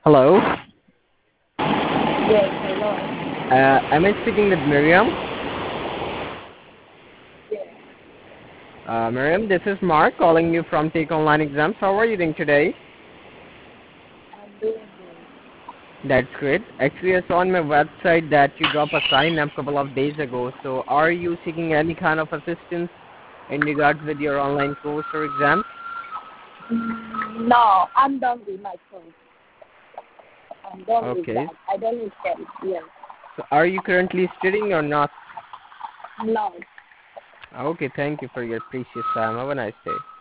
Hello. Yes, hello. Am I speaking with Miriam? Yes, Miriam, this is Mark calling you from Take Online Exams. How are you doing today? I'm doing good. That's great. Actually, I saw on my website that you dropped a sign up a couple of days ago. So, are you seeking any kind of assistance in regards with your online course or exams? No, I'm done with my course. I'm done with Okay. that. I don't need help. Yes. So, are you currently studying or not? No. Okay. Thank you for your precious time. Have a nice day.